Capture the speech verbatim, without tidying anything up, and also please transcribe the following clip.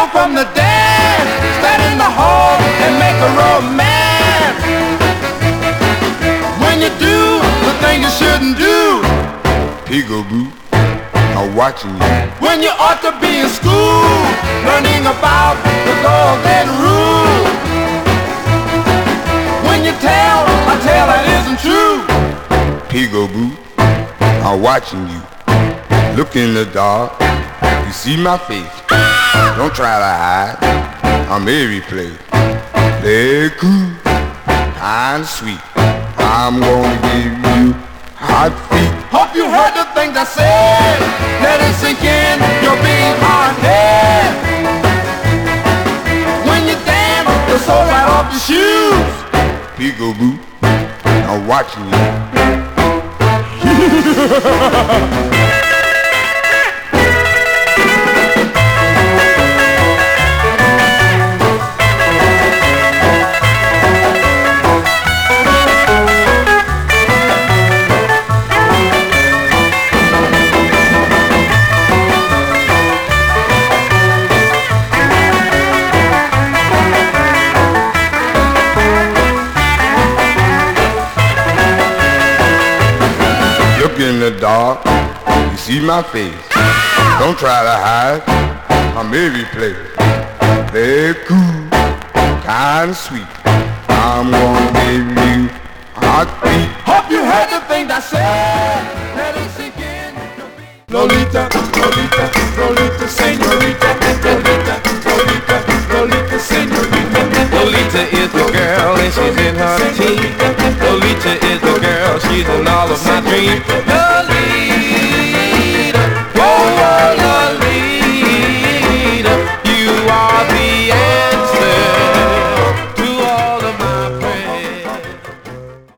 home from the dance, stand in the hall and make a romance. When you do the thing you shouldn't do, peekaboo, I'm watching you. When you ought to be in school, learning about the golden rule. When you tell a tale that isn't true, peekaboo, I'm watching you. Look in the dark, you see my face. Don't try to hide, I'm every place. Play it cool, kind of sweet. I'm gonna give you hot feet. Hope you heard the things I said. Let it sink in, you're being hard-head. When you dance, you're so right off your shoes. Peekaboo, I'm watching you. Look in the dark, you see my face. Don't try to hide, I'm every place. Play it cool, kind of sweet. I'm gonna give you hot feet. Hope you heard the things I said. Let it sink in. Lolita, Lolita, Lolita, señorita. Lolita, Lolita, Lolita, señorita. Lolita is the girl and she's in her teens. Lolita is the girl, she's in all of my dreams.